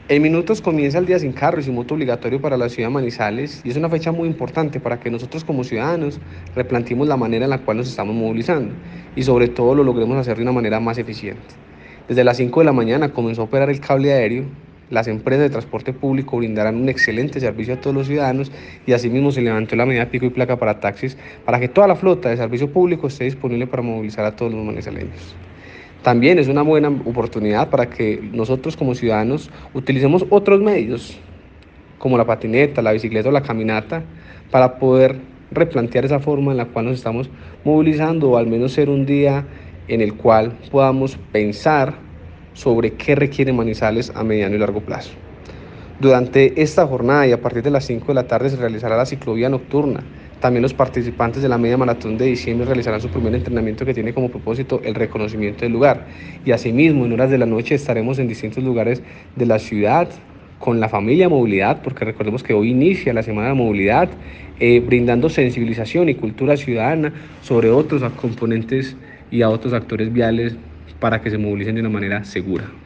En minutos comienza el día sin carro y sin moto obligatorio para la ciudad de Manizales y es una fecha muy importante para que nosotros como ciudadanos replanteemos la manera en la cual nos estamos movilizando y sobre todo lo logremos hacer de una manera más eficiente. Desde las 5 de la mañana comenzó a operar el cable aéreo, las empresas de transporte público brindarán un excelente servicio a todos los ciudadanos y asimismo se levantó la medida pico y placa para taxis para que toda la flota de servicio público esté disponible para movilizar a todos los manizaleños. También es una buena oportunidad para que nosotros como ciudadanos utilicemos otros medios, como la patineta, la bicicleta o la caminata, para poder replantear esa forma en la cual nos estamos movilizando, o al menos ser un día en el cual podamos pensar sobre qué requiere Manizales a mediano y largo plazo. Durante esta jornada y a partir de las 5 de la tarde se realizará la ciclovía nocturna. También los participantes de la media maratón de diciembre realizarán su primer entrenamiento que tiene como propósito el reconocimiento del lugar. Y asimismo, en horas de la noche estaremos en distintos lugares de la ciudad con la familia movilidad, porque recordemos que hoy inicia la Semana de Movilidad, brindando sensibilización y cultura ciudadana sobre otros componentes y a otros actores viales para que se movilicen de una manera segura.